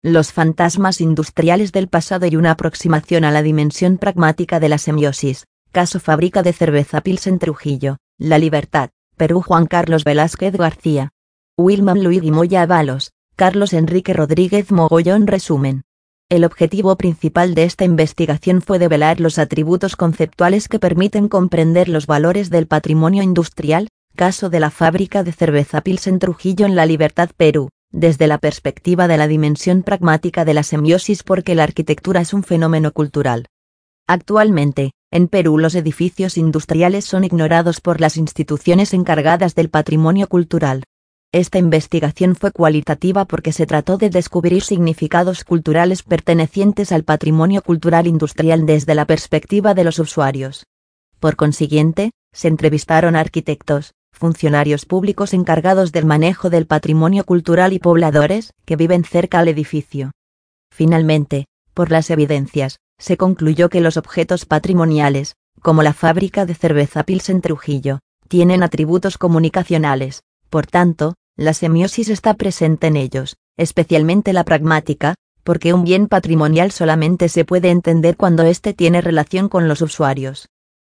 los fantasmas industriales del pasado y una aproximación a la dimensión pragmática de la semiosis. Caso Fábrica de Cerveza Pilsen Trujillo, La Libertad, Perú. Juan Carlos Velázquez García. Wilman Luigi Moya Avalos, Carlos Enrique Rodríguez Mogollón. Resumen. El objetivo principal de esta investigación fue develar los atributos conceptuales que permiten comprender los valores del patrimonio industrial, caso de la Fábrica de Cerveza Pilsen Trujillo en La Libertad, Perú, desde la perspectiva de la dimensión pragmática de la semiosis, porque la arquitectura es un fenómeno cultural. Actualmente, en Perú los edificios industriales son ignorados por las instituciones encargadas del patrimonio cultural. Esta investigación fue cualitativa porque se trató de descubrir significados culturales pertenecientes al patrimonio cultural industrial desde la perspectiva de los usuarios. Por consiguiente, se entrevistaron a arquitectos, funcionarios públicos encargados del manejo del patrimonio cultural y pobladores que viven cerca al edificio. Finalmente, por las evidencias, se concluyó que los objetos patrimoniales, como la Fábrica de Cerveza Pilsen Trujillo, tienen atributos comunicacionales. Por tanto, la semiosis está presente en ellos, especialmente la pragmática, porque un bien patrimonial solamente se puede entender cuando éste tiene relación con los usuarios.